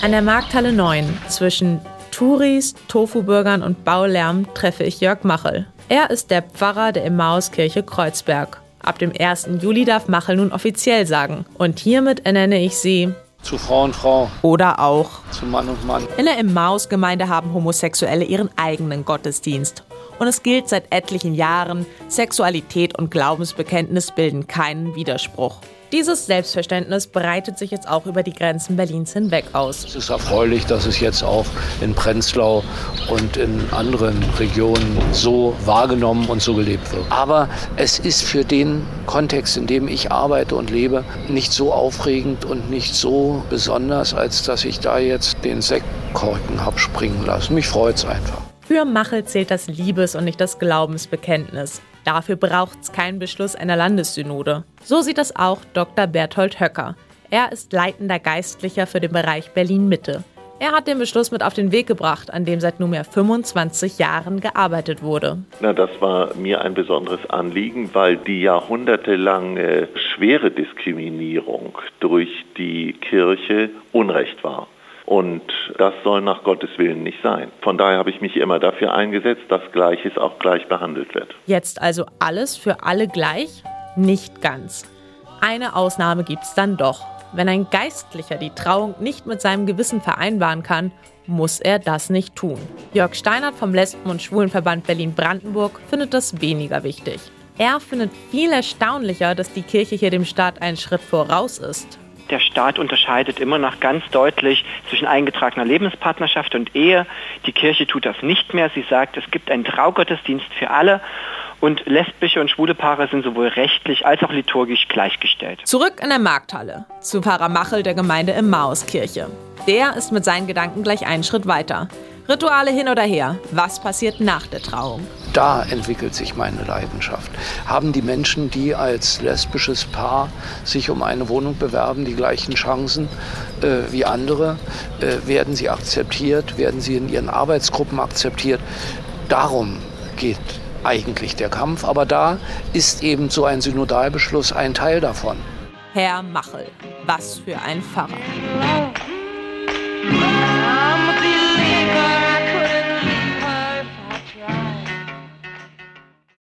An der Markthalle 9 zwischen Touris, Tofu-Burgern und Baulärm treffe ich Jörg Machel. Er ist der Pfarrer der Emmauskirche Kreuzberg. Ab dem 1. Juli darf Machel nun offiziell sagen. Und hiermit ernenne ich sie zu Frau und Frau. Oder auch zu Mann und Mann. In der Emmaus-Gemeinde haben Homosexuelle ihren eigenen Gottesdienst. Und es gilt seit etlichen Jahren, Sexualität und Glaubensbekenntnis bilden keinen Widerspruch. Dieses Selbstverständnis breitet sich jetzt auch über die Grenzen Berlins hinweg aus. Es ist erfreulich, dass es jetzt auch in Prenzlau und in anderen Regionen so wahrgenommen und so gelebt wird. Aber es ist für den Kontext, in dem ich arbeite und lebe, nicht so aufregend und nicht so besonders, als dass ich da jetzt den Sektkorken habe springen lassen. Mich freut es einfach. Für Machel zählt das Liebes- und nicht das Glaubensbekenntnis. Dafür braucht es keinen Beschluss einer Landessynode. So sieht das auch Dr. Berthold Höcker. Er ist leitender Geistlicher für den Bereich Berlin-Mitte. Er hat den Beschluss mit auf den Weg gebracht, an dem seit nunmehr 25 Jahren gearbeitet wurde. Das war mir ein besonderes Anliegen, weil die jahrhundertelange schwere Diskriminierung durch die Kirche Unrecht war. Und das soll nach Gottes Willen nicht sein. Von daher habe ich mich immer dafür eingesetzt, dass Gleiches auch gleich behandelt wird. Jetzt also alles für alle gleich? Nicht ganz. Eine Ausnahme gibt's dann doch. Wenn ein Geistlicher die Trauung nicht mit seinem Gewissen vereinbaren kann, muss er das nicht tun. Jörg Steinert vom Lesben- und Schwulenverband Berlin-Brandenburg findet das weniger wichtig. Er findet viel erstaunlicher, dass die Kirche hier dem Staat einen Schritt voraus ist. Der Staat unterscheidet immer noch ganz deutlich zwischen eingetragener Lebenspartnerschaft und Ehe. Die Kirche tut das nicht mehr. Sie sagt, es gibt einen Traugottesdienst für alle und lesbische und schwule Paare sind sowohl rechtlich als auch liturgisch gleichgestellt. Zurück in der Markthalle zu Pfarrer Machel der Gemeinde Emmauskirche. Der ist mit seinen Gedanken gleich einen Schritt weiter. Rituale hin oder her. Was passiert nach der Trauung? Da entwickelt sich meine Leidenschaft. Haben die Menschen, die als lesbisches Paar sich um eine Wohnung bewerben, die gleichen Chancen wie andere? Werden sie akzeptiert? Werden sie in ihren Arbeitsgruppen akzeptiert? Darum geht eigentlich der Kampf. Aber da ist eben so ein Synodalbeschluss ein Teil davon. Herr Machel, was für ein Pfarrer.